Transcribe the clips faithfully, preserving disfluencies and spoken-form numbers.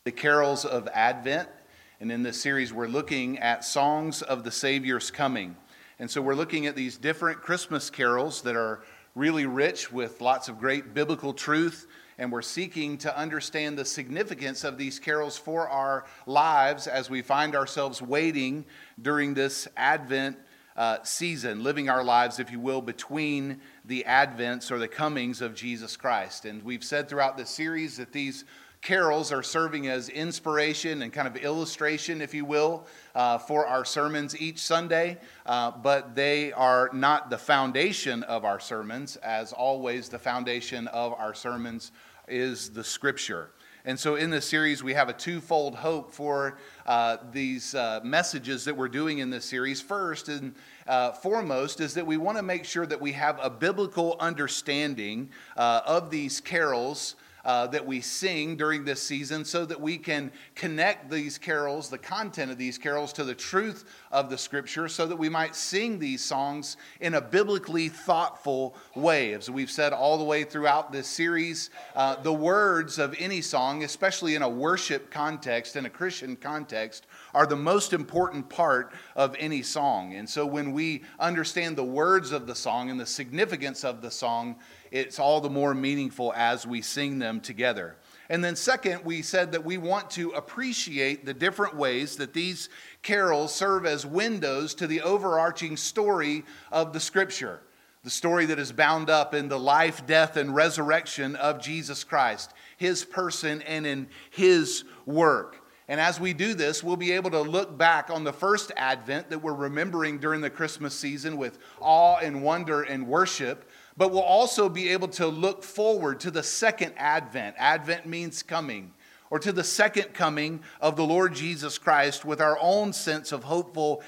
The carols of Advent, and in this series we're looking at songs of the Savior's coming. And so we're looking at these different Christmas carols that are really rich with lots of great biblical truth, and we're seeking to understand the significance of these carols for our lives as we find ourselves waiting during this Advent uh, season, living our lives, if you will, between the Advents or the comings of Jesus Christ. And we've said throughout this series that these carols are serving as inspiration and kind of illustration, if you will, uh, for our sermons each Sunday, uh, but they are not the foundation of our sermons. As always, the foundation of our sermons is the Scripture. And so in this series, we have a twofold hope for uh, these uh, messages that we're doing in this series. First and uh, foremost is that we want to make sure that we have a biblical understanding uh, of these carols Uh, that we sing during this season, so that we can connect these carols, the content of these carols, to the truth of the Scripture, so that we might sing these songs in a biblically thoughtful way. As we've said all the way throughout this series, uh, the words of any song, especially in a worship context, in a Christian context, are the most important part of any song. And so when we understand the words of the song and the significance of the song, it's all the more meaningful as we sing them together. And then second, we said that we want to appreciate the different ways that these carols serve as windows to the overarching story of the Scripture. The story that is bound up in the life, death, and resurrection of Jesus Christ, His person and in His work. And as we do this, we'll be able to look back on the first Advent that we're remembering during the Christmas season with awe and wonder and worship. But we'll also be able to look forward to the second Advent. Advent means coming. Or to the second coming of the Lord Jesus Christ with our own sense of hopeful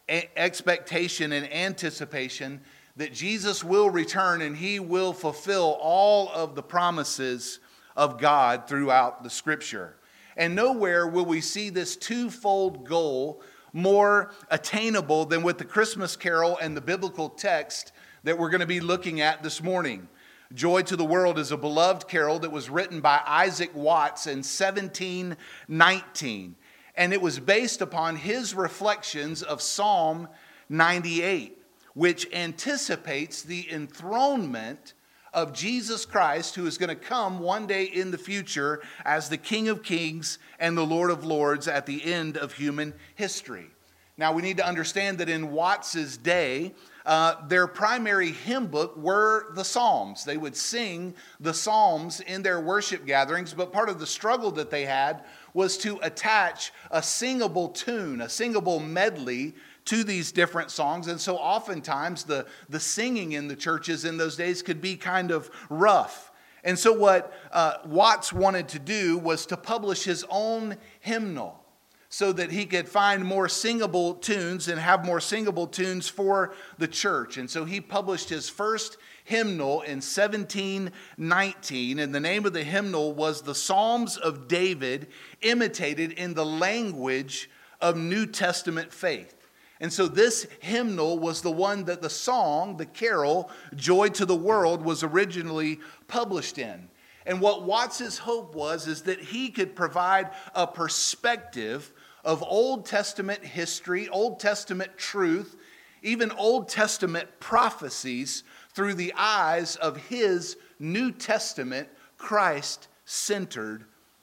expectation and anticipation that Jesus will return and He will fulfill all of the promises of God throughout the Scripture. And nowhere will we see this twofold goal more attainable than with the Christmas carol and the biblical text that we're going to be looking at this morning. Joy to the World is a beloved carol that was written by Isaac Watts in seventeen nineteen. And it was based upon his reflections of Psalm ninety-eight, which anticipates the enthronement of Jesus Christ, who is going to come one day in the future as the King of Kings and the Lord of Lords at the end of human history. Now, we need to understand that in Watts's day, uh, their primary hymn book were the Psalms. They would sing the Psalms in their worship gatherings, but part of the struggle that they had was to attach a singable tune, a singable medley to these different songs. And so oftentimes the, the singing in the churches in those days could be kind of rough. And so what uh, Watts wanted to do was to publish his own hymnal, so that he could find more singable tunes and have more singable tunes for the church. And so he published his first hymnal in seventeen nineteen, and the name of the hymnal was the Psalms of David, imitated in the language of New Testament faith. And so this hymnal was the one that the song, the carol, Joy to the World, was originally published in. And what Watts's hope was is that he could provide a perspective of Old Testament history, Old Testament truth, even Old Testament prophecies through the eyes of his New Testament Christ-centered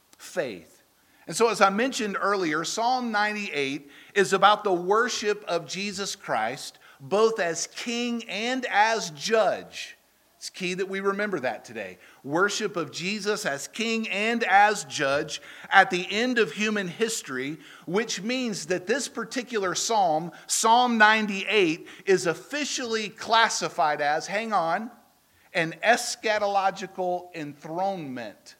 faith. And so as I mentioned earlier, Psalm ninety-eight is about the worship of Jesus Christ, both as King and as Judge. It's key that we remember that today. Worship of Jesus as King and as Judge at the end of human history, which means that this particular psalm, Psalm ninety-eight, is officially classified as, hang on, an eschatological enthronement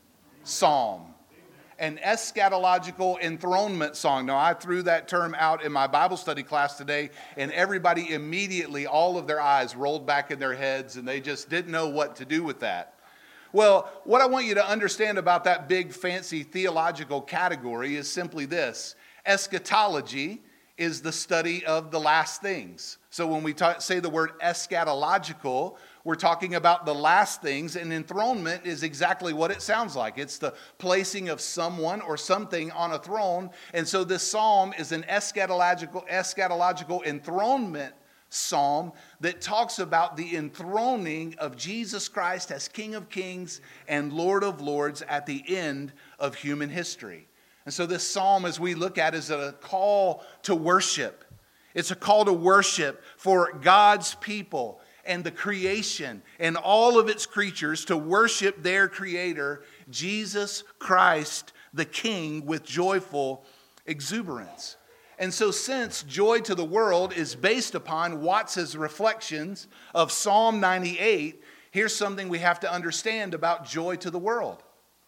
psalm. An eschatological enthronement song. Now, I threw that term out in my Bible study class today, and everybody immediately, all of their eyes rolled back in their heads, and they just didn't know what to do with that. Well, what I want you to understand about that big, fancy theological category is simply this. Eschatology is the study of the last things. So when we talk, say the word eschatological, we're talking about the last things, and enthronement is exactly what it sounds like. It's the placing of someone or something on a throne. And so this psalm is an eschatological, eschatological enthronement psalm that talks about the enthroning of Jesus Christ as King of Kings and Lord of Lords at the end of human history. And so this psalm, as we look at, is a call to worship. It's a call to worship for God's people and the creation and all of its creatures to worship their Creator, Jesus Christ, the King, with joyful exuberance. And so since Joy to the World is based upon Watts's reflections of Psalm ninety-eight, here's something we have to understand about Joy to the World.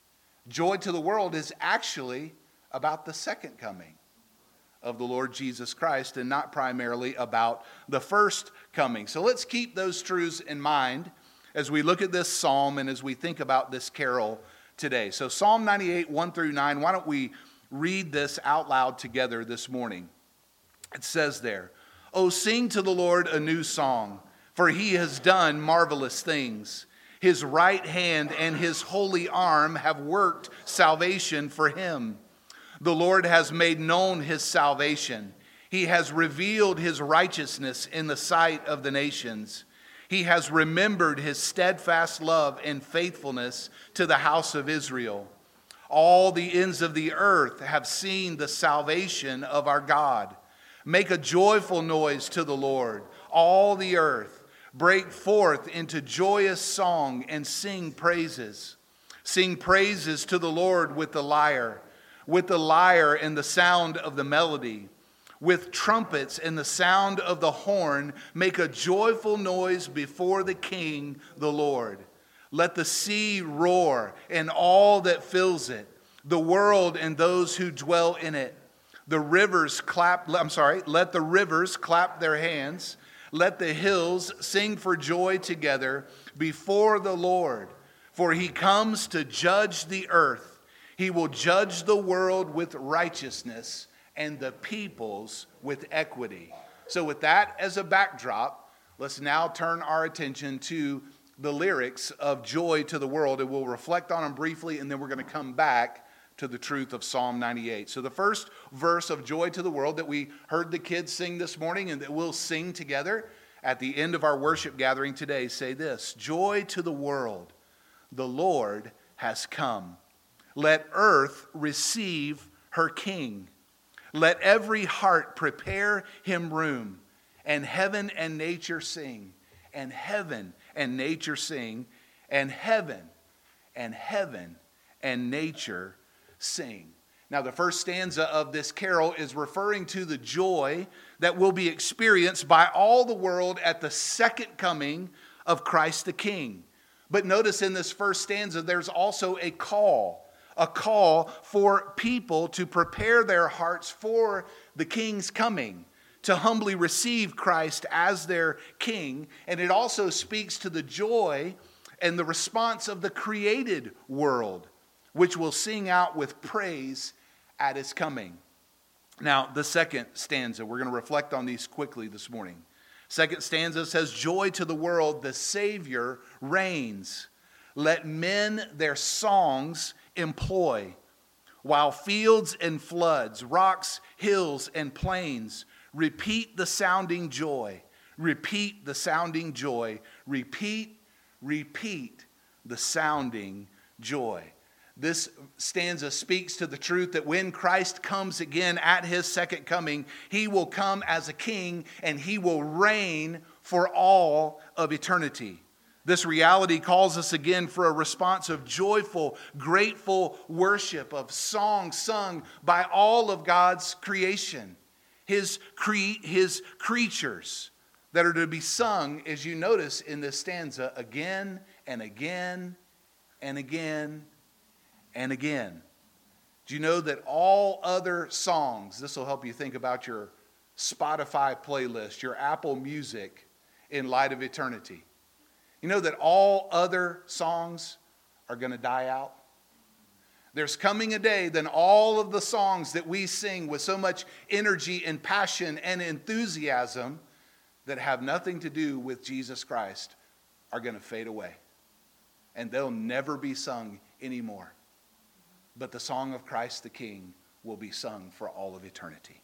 Joy to the World is actually about the second coming of the Lord Jesus Christ and not primarily about the first coming. So let's keep those truths in mind as we look at this psalm and as we think about this carol today. So Psalm ninety-eight, one through nine, why don't we read this out loud together this morning? It says there, "Oh, sing to the Lord a new song, for he has done marvelous things. His right hand and his holy arm have worked salvation for him. The Lord has made known his salvation. He has revealed his righteousness in the sight of the nations. He has remembered his steadfast love and faithfulness to the house of Israel. All the ends of the earth have seen the salvation of our God. Make a joyful noise to the Lord, all the earth. Break forth into joyous song and sing praises. Sing praises to the Lord with the lyre. With the lyre and the sound of the melody, with trumpets and the sound of the horn, make a joyful noise before the King, the Lord. Let the sea roar and all that fills it, the world and those who dwell in it. The rivers clap, I'm sorry, let the rivers clap their hands. Let the hills sing for joy together before the Lord, for he comes to judge the earth. He will judge the world with righteousness and the peoples with equity." So with that as a backdrop, let's now turn our attention to the lyrics of Joy to the World, and we'll reflect on them briefly, and then we're going to come back to the truth of Psalm ninety-eight. So the first verse of Joy to the World that we heard the kids sing this morning and that we'll sing together at the end of our worship gathering today say this: "Joy to the world, the Lord has come. Let earth receive her King. Let every heart prepare him room. And heaven and nature sing. And heaven and nature sing. And heaven and heaven and nature sing." Now, the first stanza of this carol is referring to the joy that will be experienced by all the world at the second coming of Christ the King. But notice in this first stanza, there's also a call. A call for people to prepare their hearts for the King's coming, to humbly receive Christ as their King. And it also speaks to the joy and the response of the created world, which will sing out with praise at his coming. Now, the second stanza, we're going to reflect on these quickly this morning. Second stanza says, "Joy to the world, the Savior reigns. Let men their songs employ, while fields and floods, rocks, hills, and plains repeat the sounding joy, repeat the sounding joy, repeat, repeat the sounding joy." This stanza speaks to the truth that when Christ comes again at his second coming, he will come as a king and he will reign for all of eternity. This reality calls us again for a response of joyful, grateful worship, of songs sung by all of God's creation, his, cre- his creatures that are to be sung, as you notice in this stanza, again and again and again and again. Do you know that all other songs, this will help you think about your Spotify playlist, your Apple Music in light of eternity. You know that all other songs are going to die out? There's coming a day then all of the songs that we sing with so much energy and passion and enthusiasm that have nothing to do with Jesus Christ are going to fade away. And they'll never be sung anymore. But the song of Christ the King will be sung for all of eternity.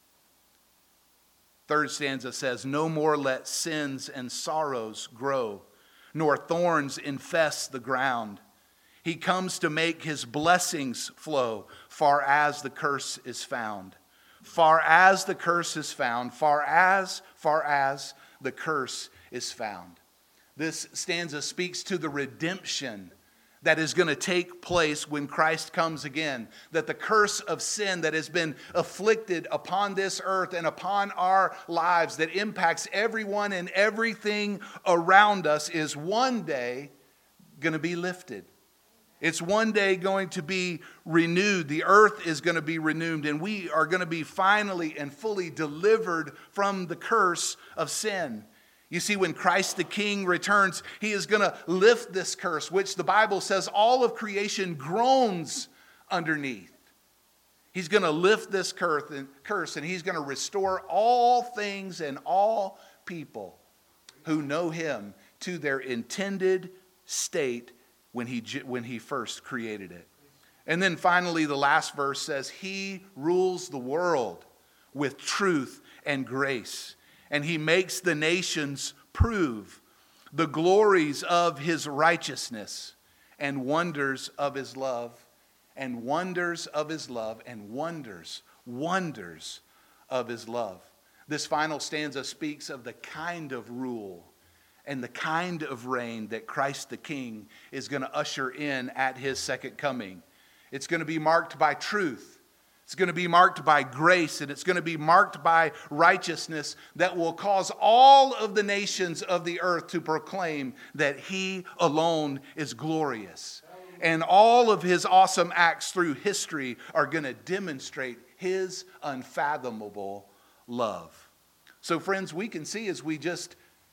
Third stanza says, no more let sins and sorrows grow, nor thorns infest the ground. He comes to make his blessings flow, far as the curse is found. Far as the curse is found, far as, far as the curse is found. This stanza speaks to the redemption that is going to take place when Christ comes again. That the curse of sin that has been afflicted upon this earth and upon our lives, that impacts everyone and everything around us, is one day going to be lifted. It's one day going to be renewed. The earth is going to be renewed, and we are going to be finally and fully delivered from the curse of sin. You see, when Christ the King returns, he is going to lift this curse, which the Bible says all of creation groans underneath. He's going to lift this curse, and he's going to restore all things and all people who know him to their intended state when he, when he first created it. And then finally, the last verse says, he rules the world with truth and grace. And he makes the nations prove the glories of his righteousness and wonders of his love, and wonders of his love, and wonders, wonders of his love. This final stanza speaks of the kind of rule and the kind of reign that Christ the King is going to usher in at his second coming. It's going to be marked by truth. It's going to be marked by grace, and it's going to be marked by righteousness that will cause all of the nations of the earth to proclaim that he alone is glorious. And all of his awesome acts through history are going to demonstrate his unfathomable love. So friends, we can see as we just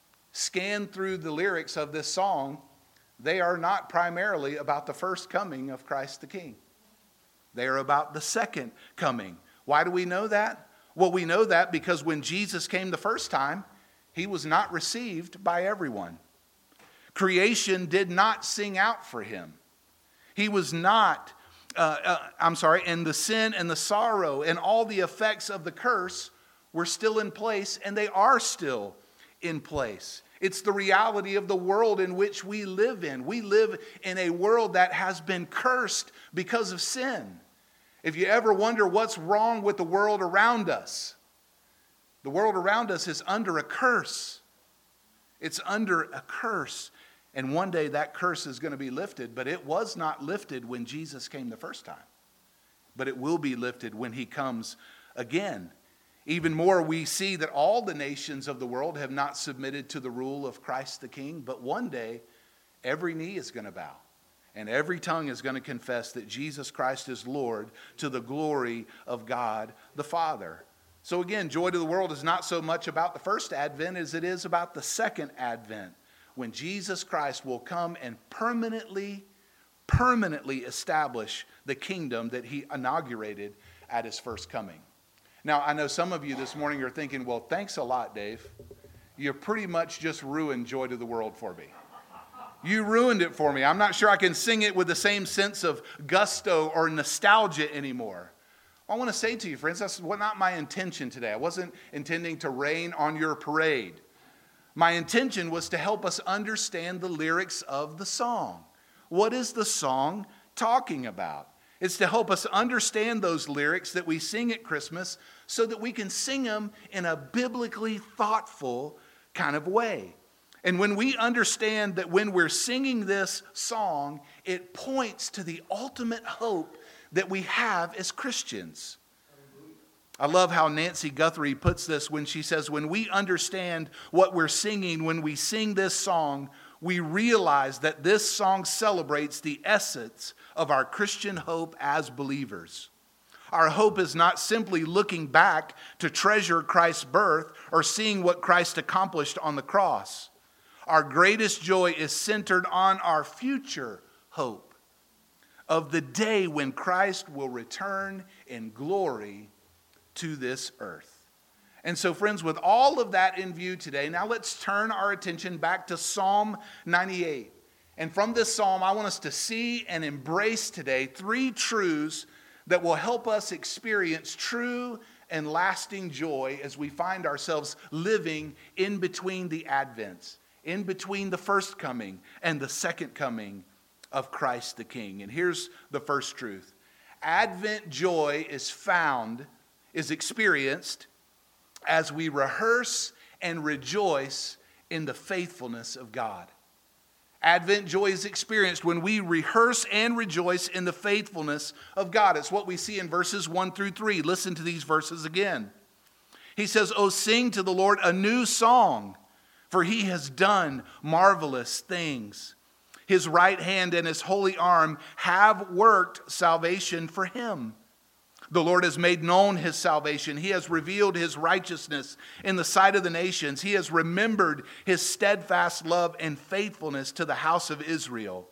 scan through the lyrics of this song, they are not primarily about the first coming of Christ the King. They are about the second coming. Why do we know that? Well, we know that because when Jesus came the first time, he was not received by everyone. Creation did not sing out for him. He was not, uh, uh, I'm sorry, and the sin and the sorrow and all the effects of the curse were still in place, and they are still in place. It's the reality of the world in which we live in. We live in a world that has been cursed because of sin. If you ever wonder what's wrong with the world around us, the world around us is under a curse. It's under a curse. And one day that curse is going to be lifted, but it was not lifted when Jesus came the first time. But it will be lifted when he comes again. Even more, we see that all the nations of the world have not submitted to the rule of Christ the King, but one day every knee is going to bow. And every tongue is going to confess that Jesus Christ is Lord, to the glory of God the Father. So again, Joy to the World is not so much about the first advent as it is about the second advent, when Jesus Christ will come and permanently, permanently establish the kingdom that he inaugurated at his first coming. Now, I know some of you this morning are thinking, well, thanks a lot, Dave. You pretty much just ruined Joy to the World for me. You ruined it for me. I'm not sure I can sing it with the same sense of gusto or nostalgia anymore. I want to say to you, friends, that's not my intention today. I wasn't intending to rain on your parade. My intention was to help us understand the lyrics of the song. What is the song talking about? It's to help us understand those lyrics that we sing at Christmas so that we can sing them in a biblically thoughtful kind of way. And when we understand that when we're singing this song, it points to the ultimate hope that we have as Christians. I love how Nancy Guthrie puts this when she says, when we understand what we're singing, when we sing this song, we realize that this song celebrates the essence of our Christian hope as believers. Our hope is not simply looking back to treasure Christ's birth or seeing what Christ accomplished on the cross. Our greatest joy is centered on our future hope of the day when Christ will return in glory to this earth. And so, friends, with all of that in view today, now let's turn our attention back to Psalm ninety-eight. And from this psalm, I want us to see and embrace today three truths that will help us experience true and lasting joy as we find ourselves living in between the Advents, in between the first coming and the second coming of Christ the King. And here's the first truth. Advent joy is found, is experienced as we rehearse and rejoice in the faithfulness of God. Advent joy is experienced when we rehearse and rejoice in the faithfulness of God. It's what we see in verses one through three. Listen to these verses again. He says, "Oh, sing to the Lord a new song, for he has done marvelous things. His right hand and his holy arm have worked salvation for him. The Lord has made known his salvation. He has revealed his righteousness in the sight of the nations. He has remembered his steadfast love and faithfulness to the house of Israel.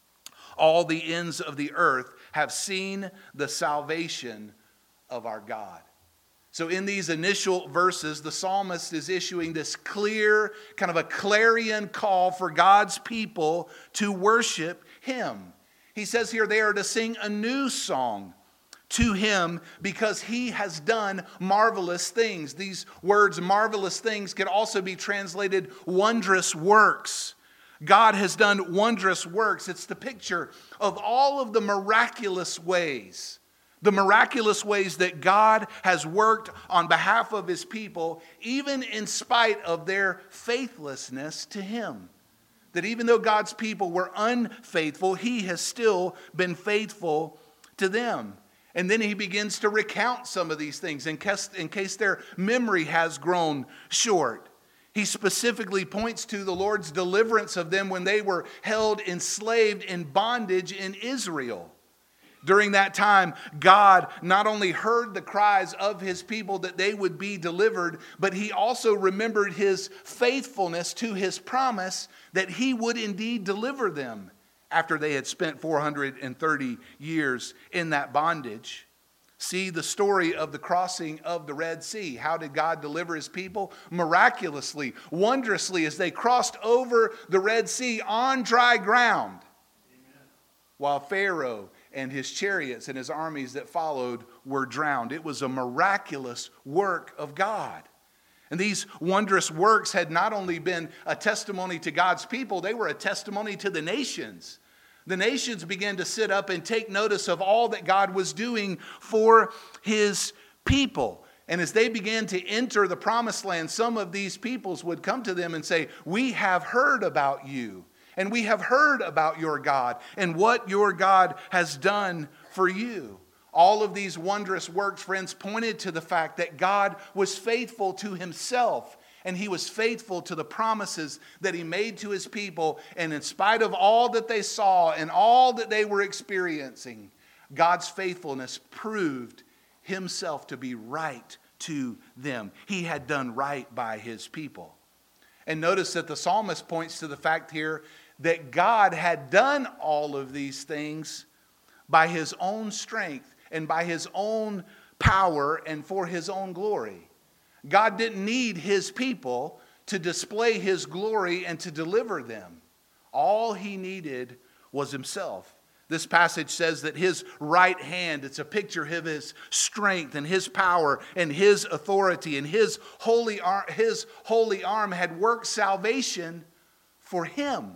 All the ends of the earth have seen the salvation of our God." So in these initial verses, the psalmist is issuing this clear, kind of a clarion call for God's people to worship him. He says here they are to sing a new song to him because he has done marvelous things. These words, marvelous things, can also be translated wondrous works. God has done wondrous works. It's the picture of all of the miraculous ways, the miraculous ways that God has worked on behalf of his people, even in spite of their faithlessness to him. That even though God's people were unfaithful, he has still been faithful to them. And then he begins to recount some of these things in case, in case their memory has grown short. He specifically points to the Lord's deliverance of them when they were held enslaved in bondage in Israel. During that time, God not only heard the cries of his people that they would be delivered, but he also remembered his faithfulness to his promise that he would indeed deliver them after they had spent four hundred thirty years in that bondage. See the story of the crossing of the Red Sea. How did God deliver his people? Miraculously, wondrously, as they crossed over the Red Sea on dry ground. Amen. While Pharaoh and his chariots and his armies that followed were drowned. It was a miraculous work of God. And these wondrous works had not only been a testimony to God's people, they were a testimony to the nations. The nations began to sit up and take notice of all that God was doing for his people. And as they began to enter the promised land, some of these peoples would come to them and say, "We have heard about you, and we have heard about your God and what your God has done for you." All of these wondrous works, friends, pointed to the fact that God was faithful to himself, and he was faithful to the promises that he made to his people. And in spite of all that they saw and all that they were experiencing, God's faithfulness proved himself to be right to them. He had done right by his people. And notice that the psalmist points to the fact here that God had done all of these things by his own strength and by his own power and for his own glory. God didn't need his people to display his glory and to deliver them. All he needed was himself. This passage says that his right hand, it's a picture of his strength and his power and his authority, and his holy arm, his holy arm had worked salvation for him.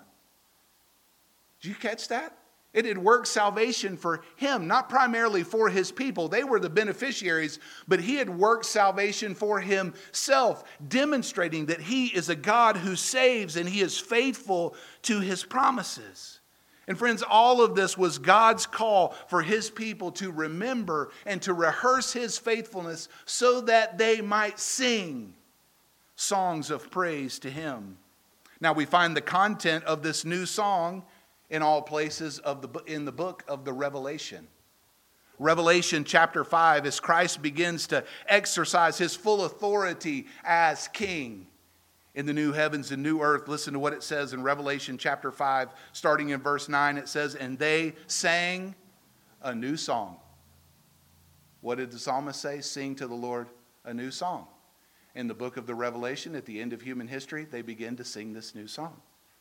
Did you catch that? It had worked salvation for him, not primarily for his people. They were the beneficiaries, but he had worked salvation for himself, demonstrating that he is a God who saves and he is faithful to his promises. And friends, all of this was God's call for his people to remember and to rehearse his faithfulness so that they might sing songs of praise to him. Now we find the content of this new song in all places of the in the book of the Revelation. Revelation chapter five, as Christ begins to exercise his full authority as king in the new heavens and new earth. Listen to what it says in Revelation chapter five, starting in verse nine. It says, "And they sang a new song." What did the psalmist say? Sing to the Lord a new song. in the book of the Revelation, at the end of human history, they begin to sing this new song.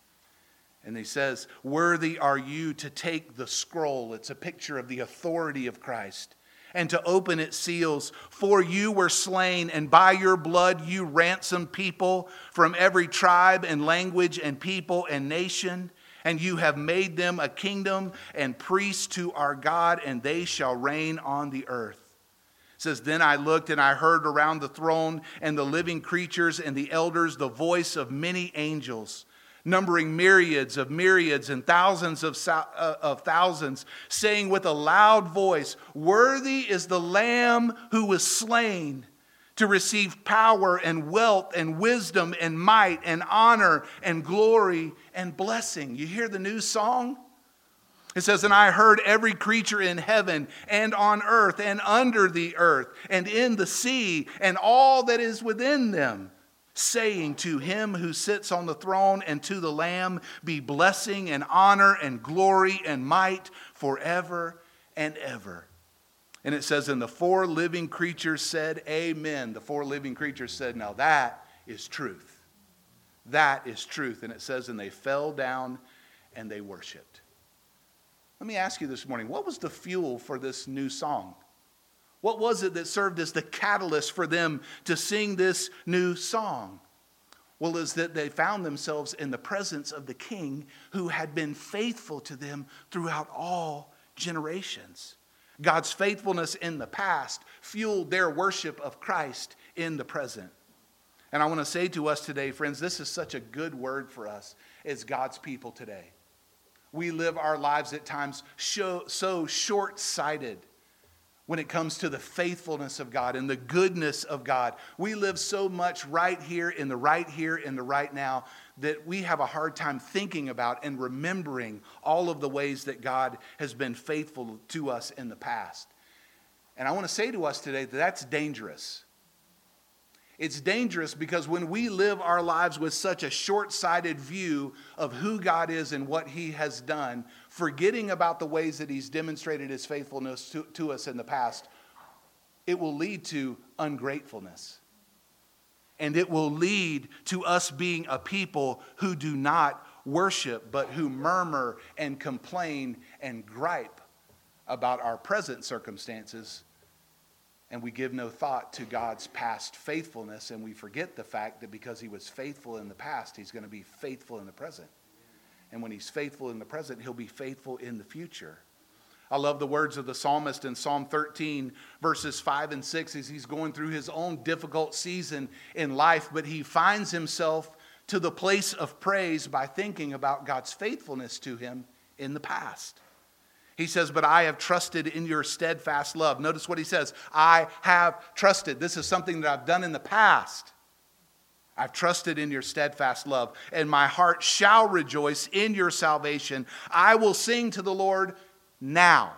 And he says, worthy are you to take the scroll. It's a picture of the authority of Christ. And to open its seals. For you were slain, and by your blood you ransomed people from every tribe and language and people and nation. And you have made them a kingdom and priests to our God, and they shall reign on the earth. It says, then I looked and I heard around the throne and the living creatures and the elders the voice of many angels, numbering myriads of myriads and thousands of, uh, of thousands, saying with a loud voice, worthy is the Lamb who was slain to receive power and wealth and wisdom and might and honor and glory and blessing. You hear the new song? It says, and I heard every creature in heaven and on earth and under the earth and in the sea and all that is within them, saying to him who sits on the throne and to the Lamb be blessing and honor and glory and might forever and ever. And it says, and the four living creatures said, amen. The four living creatures said, now that is truth. That is truth. And it says, and they fell down and they worshiped. Let me ask you this morning, what was the fuel for this new song? What was it that served as the catalyst for them to sing this new song? Well, is that they found themselves in the presence of the King who had been faithful to them throughout all generations. God's faithfulness in the past fueled their worship of Christ in the present. And I want to say to us today, friends, this is such a good word for us as God's people today. We live our lives at times so, so short-sighted when it comes to the faithfulness of God and the goodness of God. We live so much right here in the right here in the right now that we have a hard time thinking about and remembering all of the ways that God has been faithful to us in the past. And I want to say to us today that that's dangerous. It's dangerous because when we live our lives with such a short-sighted view of who God is and what He has done, forgetting about the ways that He's demonstrated His faithfulness to, to us in the past, it will lead to ungratefulness. And it will lead to us being a people who do not worship, but who murmur and complain and gripe about our present circumstances. And we give no thought to God's past faithfulness, and we forget the fact that because He was faithful in the past, He's going to be faithful in the present. And when He's faithful in the present, He'll be faithful in the future. I love the words of the psalmist in Psalm thirteen, verses five and six, as he's going through his own difficult season in life, but he finds himself to the place of praise by thinking about God's faithfulness to him in the past. He says, but I have trusted in your steadfast love. Notice what he says. I have trusted. This is something that I've done in the past. I've trusted in your steadfast love, and my heart shall rejoice in your salvation. I will sing to the Lord now,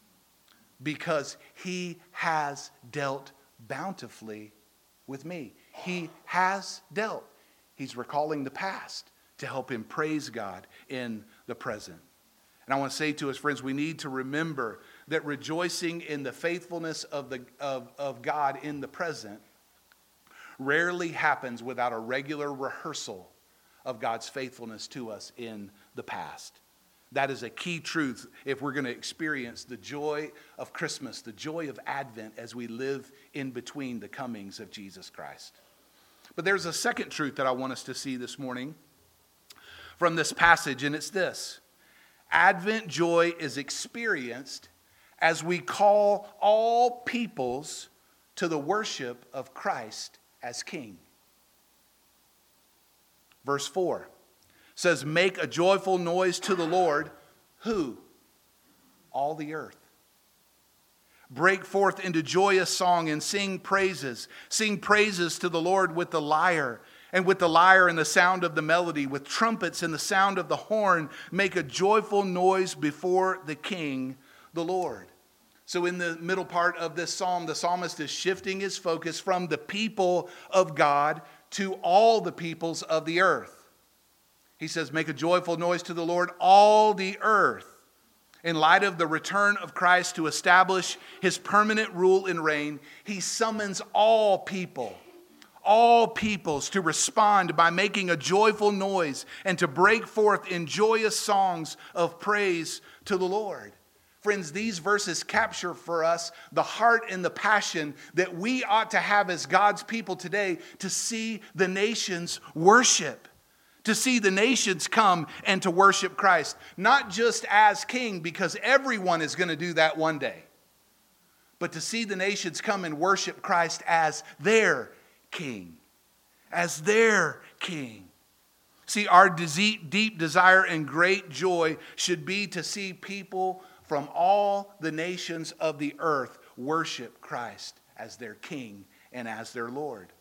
because He has dealt bountifully with me. He has dealt. He's recalling the past to help him praise God in the present. And I want to say to us, friends, we need to remember that rejoicing in the faithfulness of, the, of, of God in the present rarely happens without a regular rehearsal of God's faithfulness to us in the past. That is a key truth if we're going to experience the joy of Christmas, the joy of Advent as we live in between the comings of Jesus Christ. But there's a second truth that I want us to see this morning from this passage, and it's this. Advent joy is experienced as we call all peoples to the worship of Christ as King. Verse four says, make a joyful noise to the Lord. Who? All the earth. Break forth into joyous song and sing praises. Sing praises to the Lord with the lyre, and with the lyre and the sound of the melody, with trumpets and the sound of the horn. Make a joyful noise before the King, the Lord. So in the middle part of this psalm, the psalmist is shifting his focus from the people of God to all the peoples of the earth. He says, make a joyful noise to the Lord, all the earth. In light of the return of Christ to establish His permanent rule and reign, He summons all people, all peoples to respond by making a joyful noise and to break forth in joyous songs of praise to the Lord. Friends, these verses capture for us the heart and the passion that we ought to have as God's people today to see the nations worship, to see the nations come and to worship Christ. Not just as king, because everyone is going to do that one day, but to see the nations come and worship Christ as their king, as their king. See, our deep desire and great joy should be to see people from all the nations of the earth worship Christ as their King and as their Lord.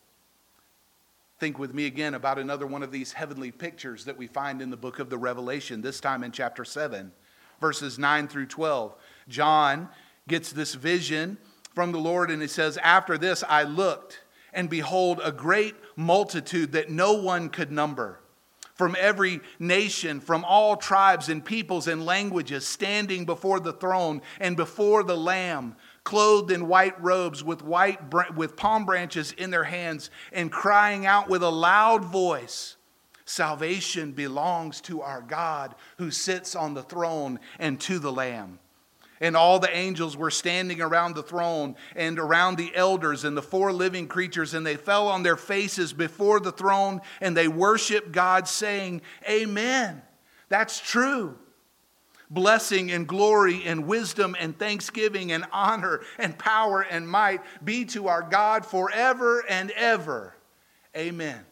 Think with me again about another one of these heavenly pictures that we find in the book of the Revelation, this time in chapter seven, verses nine through twelve. John gets this vision from the Lord, and it says, "After this I looked, and behold, a great multitude that no one could number, from every nation, from all tribes and peoples and languages, standing before the throne and before the Lamb, clothed in white robes with white with palm branches in their hands, and crying out with a loud voice, 'Salvation belongs to our God who sits on the throne and to the Lamb.' And all the angels were standing around the throne and around the elders and the four living creatures, and they fell on their faces before the throne, and they worshiped God, saying, 'Amen.'" That's true. "Blessing and glory and wisdom and thanksgiving and honor and power and might be to our God forever and ever. Amen."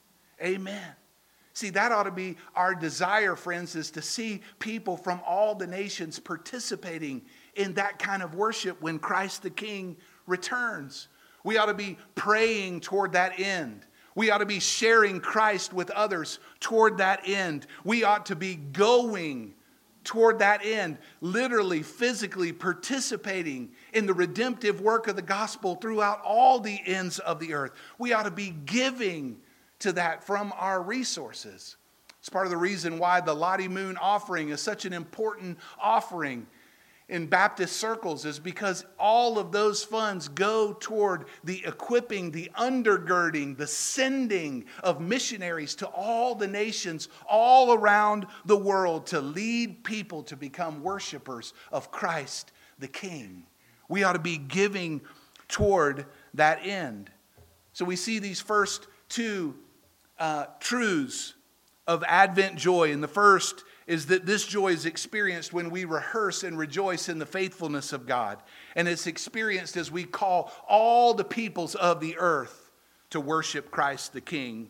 Amen. See, that ought to be our desire, friends, is to see people from all the nations participating in that kind of worship when Christ the King returns. We ought to be praying toward that end. We ought to be sharing Christ with others toward that end. We ought to be going toward that end, literally, physically participating in the redemptive work of the gospel throughout all the ends of the earth. We ought to be giving to that from our resources. It's part of the reason why the Lottie Moon offering is such an important offering in Baptist circles, is because all of those funds go toward the equipping, the undergirding, the sending of missionaries to all the nations all around the world to lead people to become worshipers of Christ the King. We ought to be giving toward that end. So we see these first two Uh, truths of Advent joy. And the first is that this joy is experienced when we rehearse and rejoice in the faithfulness of God. And it's experienced as we call all the peoples of the earth to worship Christ the King.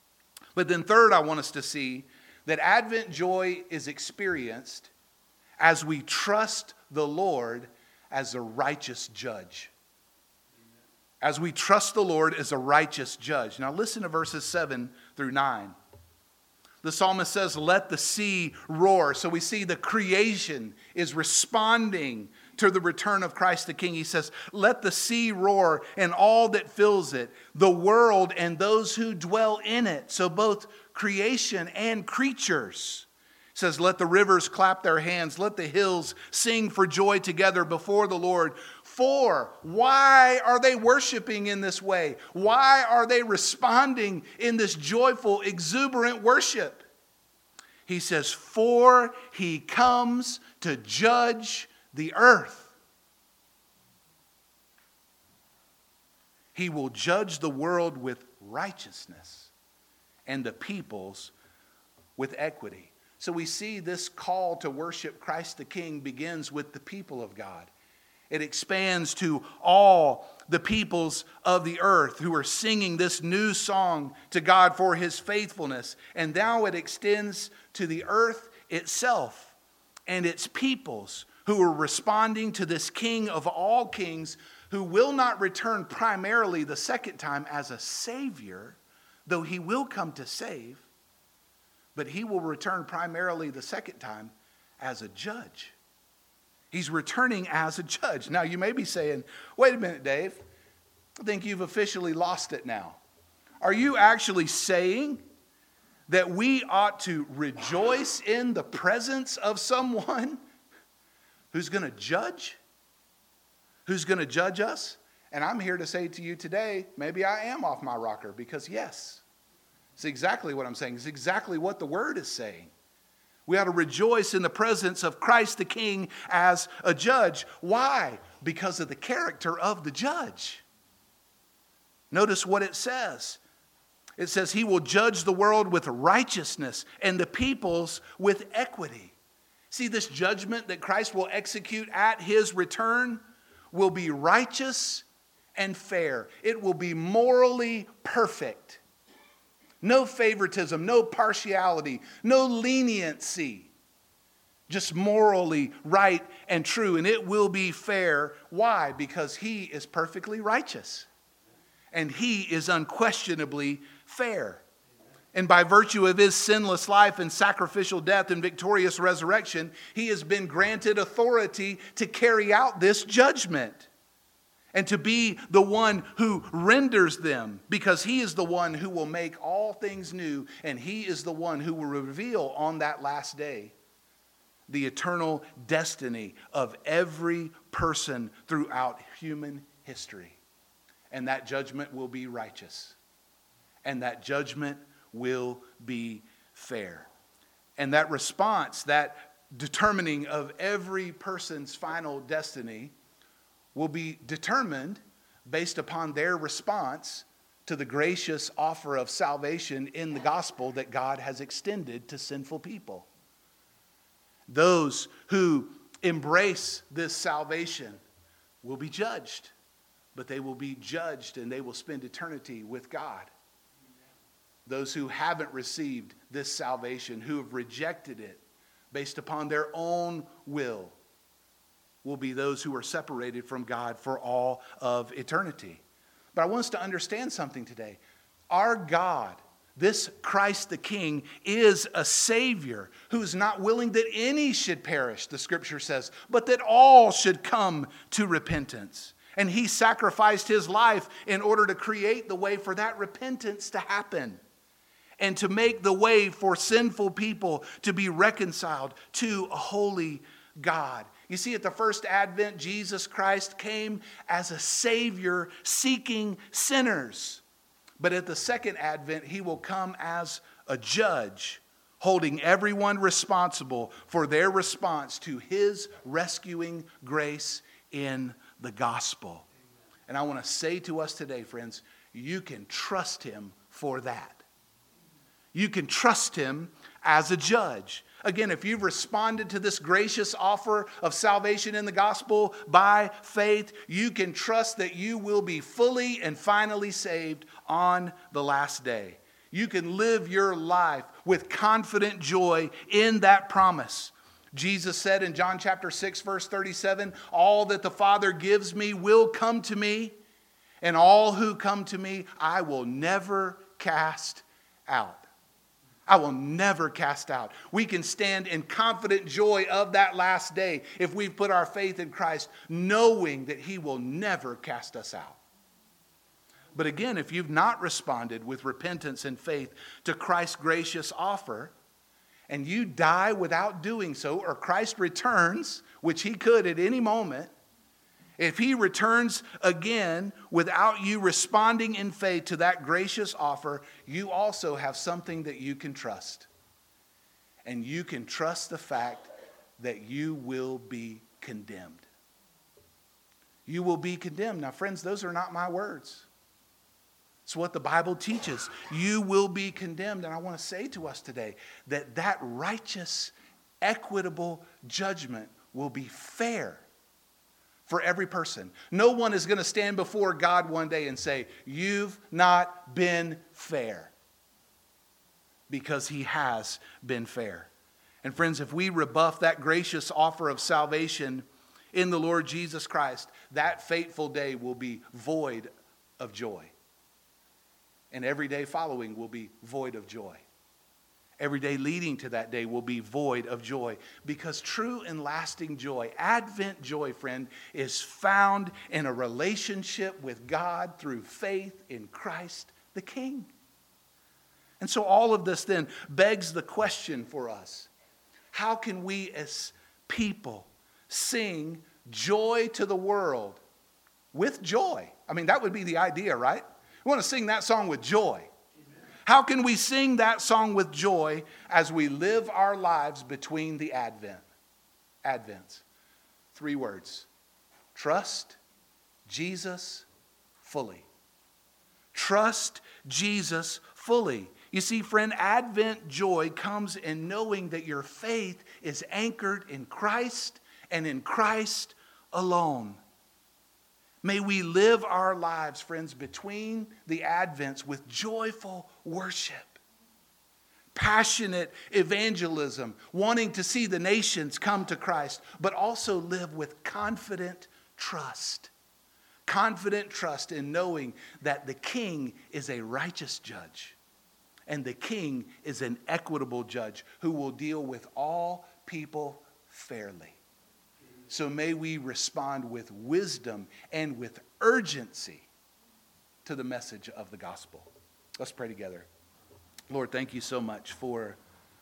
But then third, I want us to see that Advent joy is experienced as we trust the Lord as a righteous judge. As we trust the Lord as a righteous judge. Now listen to verses seven through nine. The psalmist says, "Let the sea roar." So we see the creation is responding to the return of Christ the King. He says, "Let the sea roar and all that fills it, the world and those who dwell in it." So both creation and creatures. It says, "Let the rivers clap their hands. Let the hills sing for joy together before the Lord." For why are they worshiping in this way? Why are they responding in this joyful, exuberant worship? He says, "For he comes to judge the earth." He will judge the world with righteousness and the peoples with equity. So we see this call to worship Christ the King begins with the people of God. It expands to all the peoples of the earth who are singing this new song to God for his faithfulness. And now it extends to the earth itself and its peoples who are responding to this King of all kings, who will not return primarily the second time as a savior, though he will come to save, but he will return primarily the second time as a judge. He's returning as a judge. Now, you may be saying, "Wait a minute, Dave. I think you've officially lost it now." Are you actually saying that we ought to rejoice in the presence of someone who's going to judge? Who's going to judge us? And I'm here to say to you today, maybe I am off my rocker, because yes, it's exactly what I'm saying. It's exactly what the Word is saying. We ought to rejoice in the presence of Christ the King as a judge. Why? Because of the character of the judge. Notice what it says. It says he will judge the world with righteousness and the peoples with equity. See, this judgment that Christ will execute at his return will be righteous and fair. It will be morally perfect. No favoritism, no partiality, no leniency. Just morally right and true. And it will be fair. Why? Because he is perfectly righteous. And he is unquestionably fair. And by virtue of his sinless life and sacrificial death and victorious resurrection, he has been granted authority to carry out this judgment. And to be the one who renders them, because he is the one who will make all things new, and he is the one who will reveal on that last day the eternal destiny of every person throughout human history. And that judgment will be righteous. And that judgment will be fair. And that response, that determining of every person's final destiny, will be determined based upon their response to the gracious offer of salvation in the gospel that God has extended to sinful people. Those who embrace this salvation will be judged, but they will be judged and they will spend eternity with God. Those who haven't received this salvation, who have rejected it based upon their own will, will be those who are separated from God for all of eternity. But I want us to understand something today. Our God, this Christ the King, is a Savior who is not willing that any should perish, the Scripture says, but that all should come to repentance. And he sacrificed his life in order to create the way for that repentance to happen, and to make the way for sinful people to be reconciled to a holy God. You see, at the first advent, Jesus Christ came as a Savior seeking sinners. But at the second advent, he will come as a judge, holding everyone responsible for their response to his rescuing grace in the gospel. And I want to say to us today, friends, you can trust him for that. You can trust him as a judge. Again, if you've responded to this gracious offer of salvation in the gospel by faith, you can trust that you will be fully and finally saved on the last day. You can live your life with confident joy in that promise. Jesus said in John chapter six, verse thirty-seven, all that the Father gives me will come to me, and all who come to me I will never cast out. I will never cast out. We can stand in confident joy of that last day if we've put our faith in Christ, knowing that he will never cast us out. But again, if you've not responded with repentance and faith to Christ's gracious offer, and you die without doing so, or Christ returns, which he could at any moment, if he returns again without you responding in faith to that gracious offer, you also have something that you can trust. And you can trust the fact that you will be condemned. You will be condemned. Now, friends, those are not my words. It's what the Bible teaches. You will be condemned. And I want to say to us today that that righteous, equitable judgment will be fair for every person. No one is going to stand before God one day and say, you've not been fair. Because he has been fair. And friends, if we rebuff that gracious offer of salvation in the Lord Jesus Christ, that fateful day will be void of joy. And every day following will be void of joy. Every day leading to that day will be void of joy, because true and lasting joy, Advent joy, friend, is found in a relationship with God through faith in Christ the King. And so all of this then begs the question for us: how can we as people sing joy to the world with joy? I I mean, that would be the idea, right? We want to sing that song with joy. How can we sing that song with joy as we live our lives between the Advent? Advents. Three words. Trust Jesus fully. Trust Jesus fully. You see, friend, Advent joy comes in knowing that your faith is anchored in Christ and in Christ alone. May we live our lives, friends, between the Advents with joyful worship, passionate evangelism, wanting to see the nations come to Christ, but also live with confident trust. Confident trust in knowing that the King is a righteous judge and the King is an equitable judge who will deal with all people fairly. So may we respond with wisdom and with urgency to the message of the gospel. Let's pray together. Lord, thank you so much for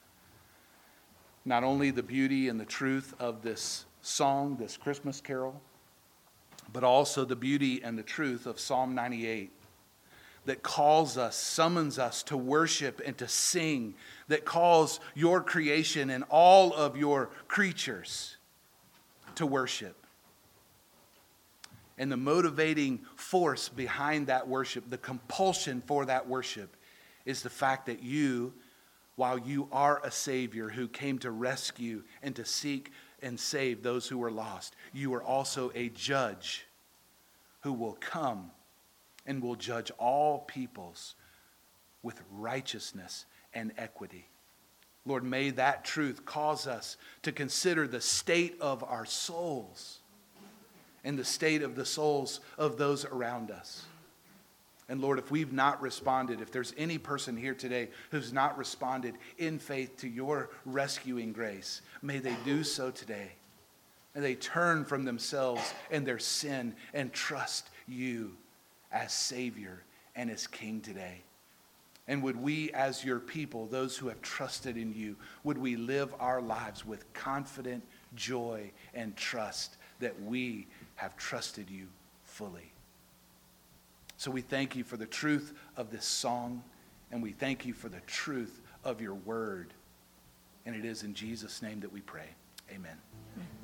not only the beauty and the truth of this song, this Christmas carol, but also the beauty and the truth of Psalm ninety-eight that calls us, summons us to worship and to sing, that calls your creation and all of your creatures to worship. And the motivating force behind that worship, the compulsion for that worship, is the fact that you, while you are a Savior who came to rescue and to seek and save those who were lost, you are also a judge who will come and will judge all peoples with righteousness and equity. Lord, may that truth cause us to consider the state of our souls and the state of the souls of those around us. And Lord, if we've not responded, if there's any person here today who's not responded in faith to your rescuing grace, may they do so today. May they turn from themselves and their sin and trust you as Savior and as King today. And would we, as your people, those who have trusted in you, would we live our lives with confident joy and trust that we have trusted you fully. So we thank you for the truth of this song, and we thank you for the truth of your word. And it is in Jesus' name that we pray. Amen. Amen.